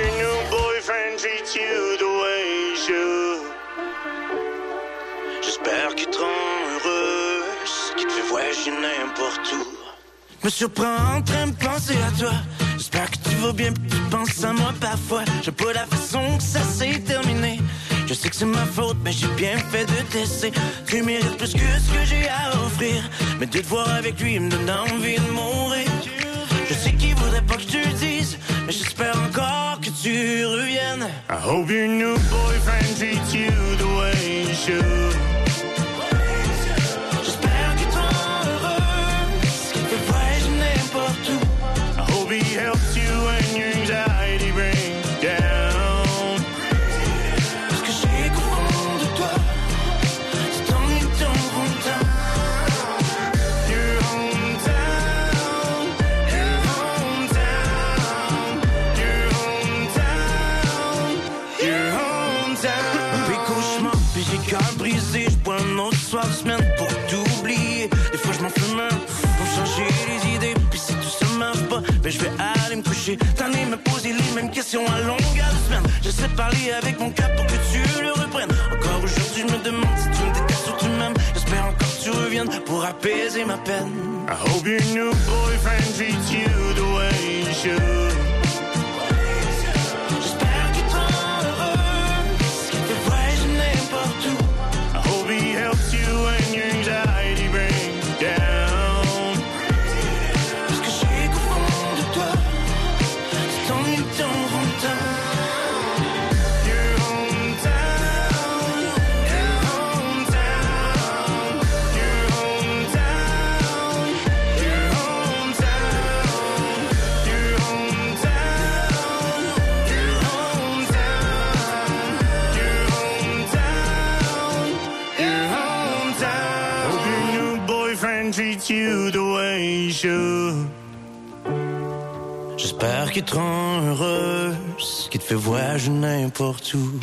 your new boyfriend treats you the way he should. J'espère qu'il te rend heureuse, qu'il te fait voyager n'importe où. Me surprends en train de penser à toi. J'espère que tu vas bien, que tu penses à moi parfois. J'aime pas la façon que ça s'est terminé. Je sais que c'est ma faute, mais j'ai bien fait de tester. Tu mérites plus que ce que j'ai à offrir. Mais de te voir avec lui me donne envie de mourir. Je sais qu'il voudrait pas que je te le dise, mais j'espère encore que tu reviennes. I hope your new boyfriend treats you the way he should. J'espère qu'il te rend heureuse, qu'il te fait voyager n'importe où. I hope he helps you when your anxiety brings you down. Parce que j'ai qu'au fond de toi, c'est ton hometown. Your hometown, your hometown, your hometown, your hometown. Puis cauchemar, puis j'ai cœur brisé. J'bois un autre soir de semaine pour t'oublier. Des fois je m'en fume un pour changer les idées. Puis si tout ça marche pas, ben je vais aller me coucher. T'en es me poser les mêmes questions à longueur de semaine. J'essaie de parler avec mon cœur pour que tu le reprennes. Encore aujourd'hui je me demande si tu me détestes ou tu m'aimes. J'espère encore que tu reviennes pour apaiser ma peine. I hope your new boyfriend treats you the way he should. J'espère qu'il te rend heureuse, qu'il te fait voyager n'importe où. I hope he helps you when your anxiety brings you down. Parce que j'ai qu'au fond de toi, c'est ton hometown. Your hometown, your hometown, your hometown, your hometown, your hometown, your hometown, your hometown. Hope your new boyfriend treats you the way he should. J'espère qu'il te rend heureuse, qu'il te fait voyager n'importe où.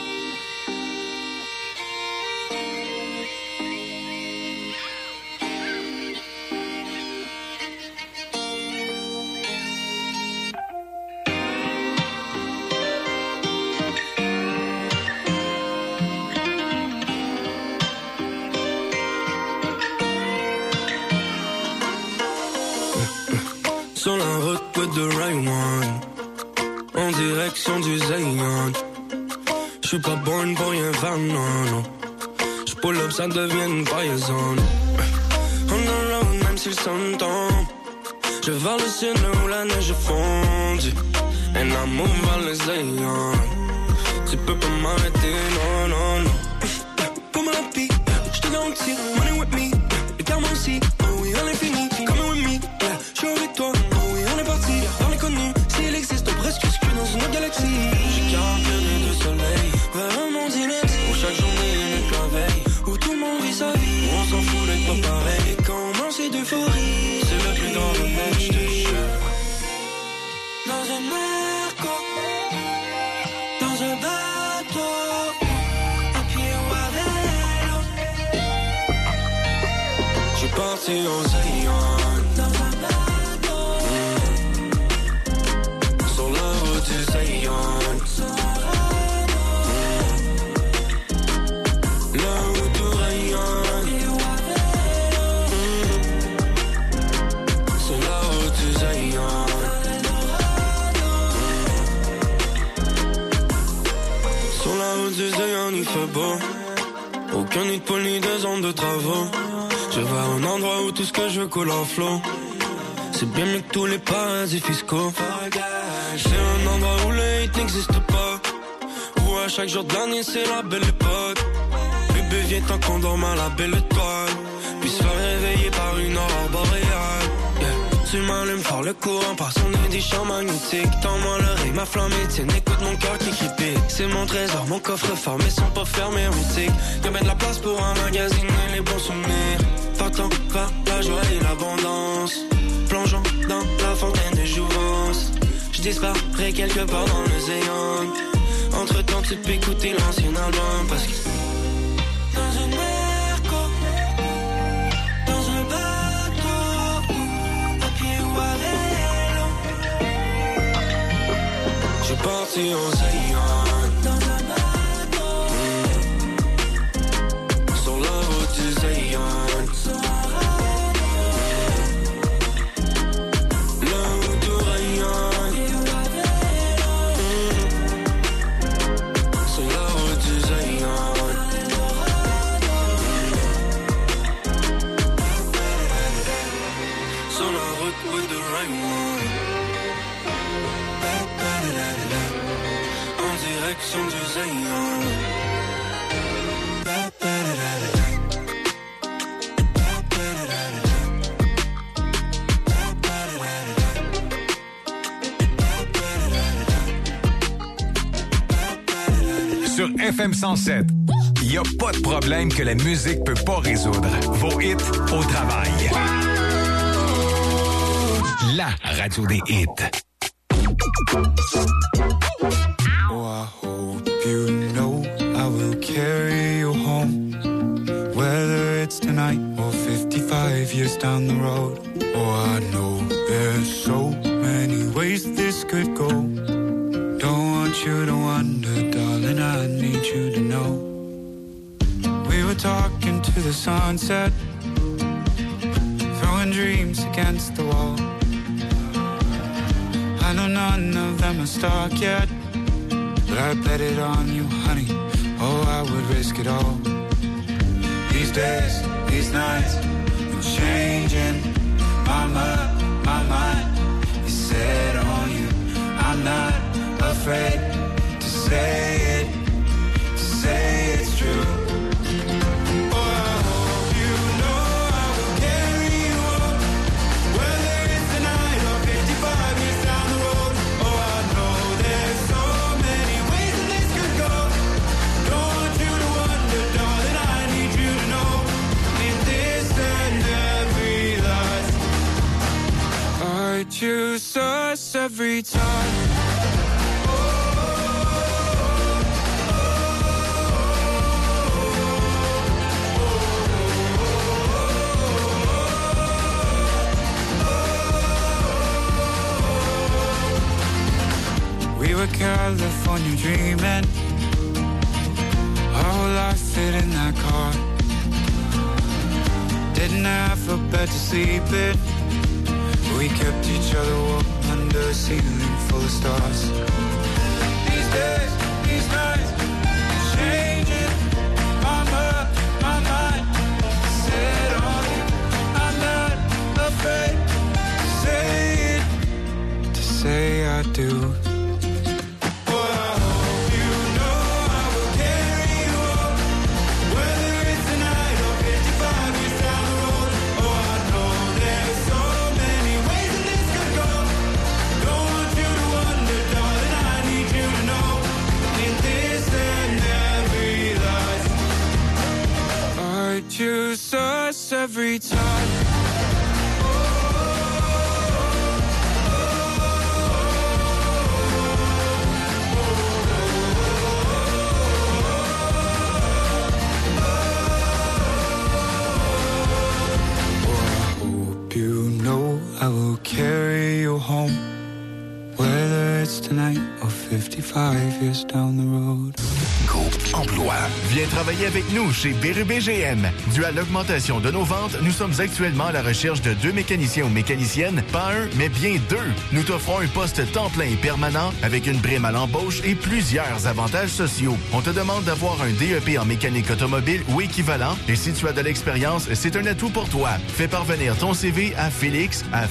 Sur la route de Raywan, en direction du Zayan. J'suis pas born pour rien faire, non, non. J'pull up, ça devient une liaison. On the road, même si le sun tombe. Je vais vers le ciel où la neige est fondue. And I move vers le Zayan. Tu peux pas m'arrêter, non, non, non. Comme la vie, j'te garantis, money with me. Et car moi aussi, oh oui, on est fini. Come with me, yeah, j'suis avec toi. On est connu, s'il existe, on presque que dans une autre galaxie. J'ai 40 années de soleil, vers un monde inédit. Où chaque journée est une merveille, où tout le monde vit sa vie. Où on s'en fout d'être pas pareil. Et quand on mange c'est d'euphorie, c'est le plus grand remède, j'te jure. Dans un merco, dans un bateau, à pied ou à vélo. J'suis parti au Zayan. Du Zayan, là où tout rayonne, c'est là où tu Zayan. Sur la route du Zayan, il fait beau. Aucun nid de pôle ni de zone de travaux. Je vais à un endroit où tout ce que je veux coule en flot. C'est bien mieux que tous les paradis fiscaux. C'est un endroit où le hate n'existe pas, où à chaque jour de l'année c'est la belle époque. Bébé vient tant qu'on dorme à la belle étoile, puis se faire réveiller par une aurore boréale. Yeah. Tu m'allumes fort le courant par son nez des champs magnétiques. Tends-moi l'oreille, ma flamme étienne, écoute mon cœur qui crépite. C'est mon trésor, mon coffre-fort, mais sont pas fermés hermétiques. Y'a ben de la place pour emmagasiner les bons souvenirs. Partant vers la joie et l'abondance, plongeons dans la fontaine de jouvence. Je disparais quelque part dans le Zayan. Entre temps tu peux écouter l'ancien album. Parce que dans un merco, dans un bateau, à pied ou à vélo. Je parti en Zayan. Sur la route du Zayan. Là où tout rayonne. Sur la route du Zayan. Sur la route with the right one. En direction du Zayan. Sur FM 107, il n'y a pas de problème que la musique peut pas résoudre. Vos hits au travail. La radio des hits. Oh, I hope you know I will carry you home, whether it's tonight or 55 years down the road. Oh, I know there's so many ways this could go. Don't want you to wonder, darling, I need you to know. We were talking to the sunset, throwing dreams against the wall. I know none of them are stuck yet, but I bet it on you, honey. Oh, I would risk it all. These days, these nights, I'm changing. My mind is set on you. I'm not afraid to say it's true. Choose us every time. We were California dreaming, our whole life fit in that car. Didn't have a bed to sleep in, we kept each other warm under a ceiling full of stars. These days, these nights, changing. My mind, set on you. I'm not afraid to say I do. Choose us every time. Hope you know I will carry you home, whether it's tonight or 55 years down the road. Groupe Emploi. Viens travailler avec nous chez BRUBGM. Dû à l'augmentation de nos ventes, nous sommes actuellement à la recherche de 2 mécaniciens ou mécaniciennes, pas un, mais bien 2. Nous t'offrons un poste temps plein et permanent avec une prime à l'embauche et plusieurs avantages sociaux. On te demande d'avoir un DEP en mécanique automobile ou équivalent, et si tu as de l'expérience, c'est un atout pour toi. Fais parvenir ton CV à Félix à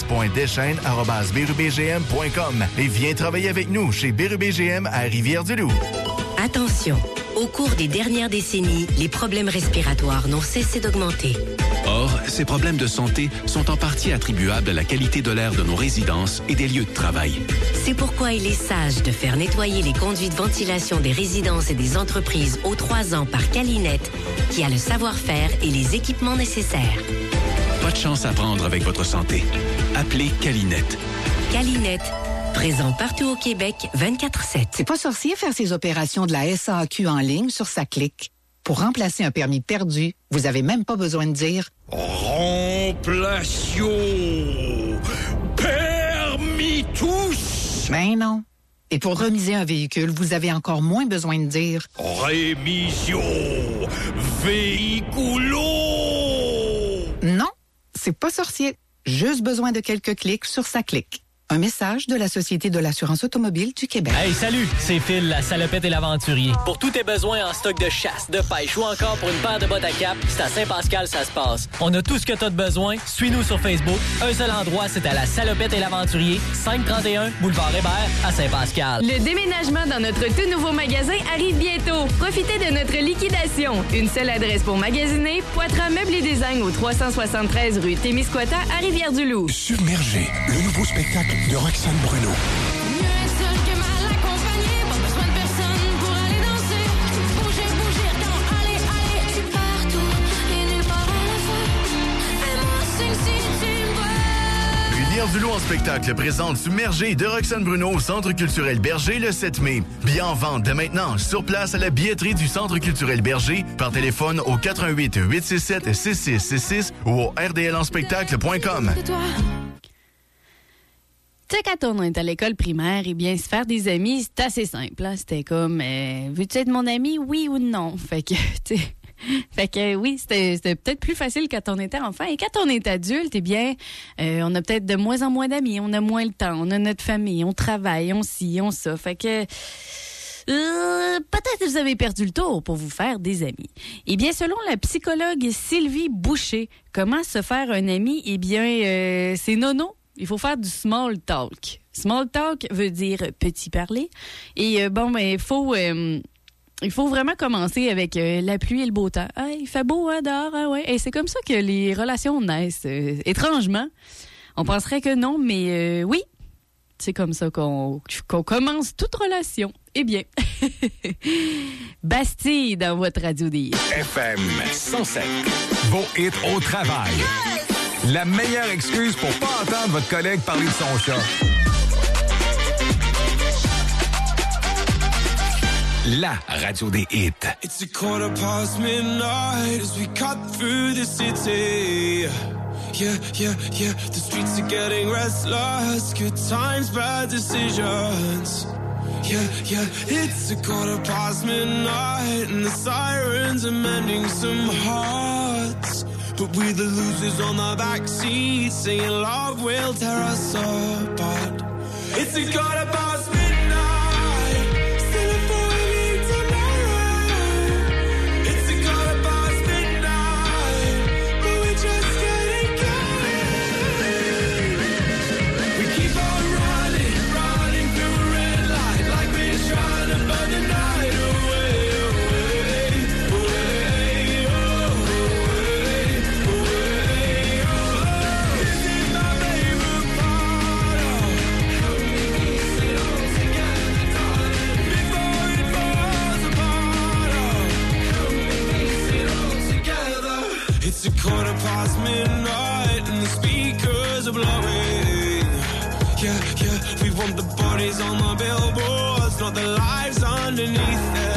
felix.deschênes@brubgm.com et viens travailler avec nous chez BRUBGM à Rivière-du-Loup. Attention, au cours des dernières décennies, les problèmes respiratoires n'ont cessé d'augmenter. Or, ces problèmes de santé sont en partie attribuables à la qualité de l'air de nos résidences et des lieux de travail. C'est pourquoi il est sage de faire nettoyer les conduits de ventilation des résidences et des entreprises aux 3 ans par Calinet, qui a le savoir-faire et les équipements nécessaires. Pas de chance à prendre avec votre santé. Appelez Calinet. Calinet, présent partout au Québec, 24/7. C'est pas sorcier faire ses opérations de la SAQ en ligne sur sa clique. Pour remplacer un permis perdu, vous avez même pas besoin de dire « Remplation! Permis tous! » Ben non. Et pour remiser un véhicule, vous avez encore moins besoin de dire « Rémission véhiculo ». Non, c'est pas sorcier. Juste besoin de quelques clics sur sa clique. Un message de la Société de l'assurance automobile du Québec. Hey, salut! C'est Phil, la salopette et l'aventurier. Pour tous tes besoins en stock de chasse, de pêche ou encore pour une paire de bottes à cap, c'est à Saint-Pascal ça se passe. On a tout ce que t'as de besoin. Suis-nous sur Facebook. Un seul endroit, c'est à la salopette et l'aventurier, 531 Boulevard Hébert à Saint-Pascal. Le déménagement dans notre tout nouveau magasin arrive bientôt. Profitez de notre liquidation. Une seule adresse pour magasiner, Poitras Meubles et Design au 373 rue Témiscouata à Rivière-du-Loup. Submergé, le nouveau spectacle de Roxane Bruno. Mieux être seul que mal accompagné. Pas besoin de personne pour aller danser. Bouger, regarde, allez, je suis partout et nulle part à la fois. Fais-moi signe si tu me vois. Rivière-du-Loup en spectacle présente Submergé de Roxane Bruno au Centre culturel Berger le 7 mai. Billets en vente dès maintenant sur place à la billetterie du Centre culturel Berger par téléphone au 88 867 6666 ou au rdlenspectacle.com. Tu sais, quand on est à l'école primaire, eh bien, se faire des amis, c'est assez simple. Hein? C'était comme, veux-tu être mon ami, oui ou non? Fait que, oui, c'était peut-être plus facile quand on était enfant. Et quand on est adulte, eh bien, on a peut-être de moins en moins d'amis, on a moins le temps, on a notre famille, on travaille, on ci, on ça. Fait que... peut-être que vous avez perdu le tour pour vous faire des amis. Eh bien, selon la psychologue Sylvie Boucher, comment se faire un ami? Eh bien, c'est nono. Il faut faire du small talk. Small talk veut dire petit parler. Et il faut vraiment commencer avec la pluie et le beau temps. Ah, il fait beau, hein, dehors, hein, ouais. Et c'est comme ça que les relations naissent. Étrangement, on penserait que non, mais oui, c'est comme ça qu'on commence toute relation. Eh bien, Bastille dans votre radio des FM 107. Vos hits au travail. La meilleure excuse pour pas entendre votre collègue parler de son chat. La radio des hits. It's midnight as we cut through the city. Yeah. The streets are getting restless. Good times, bad decisions. Yeah. It's midnight and the sirens are mending some hearts. But we're the losers on the backseat, saying love will tear us apart. It's midnight, still a falling tomorrow. It's midnight, but we're just getting going. We keep on running through a red light, like we're trying to burn the night away. It's midnight and the speakers are blowing. Yeah, we want the bodies on the billboards, not the lives underneath them.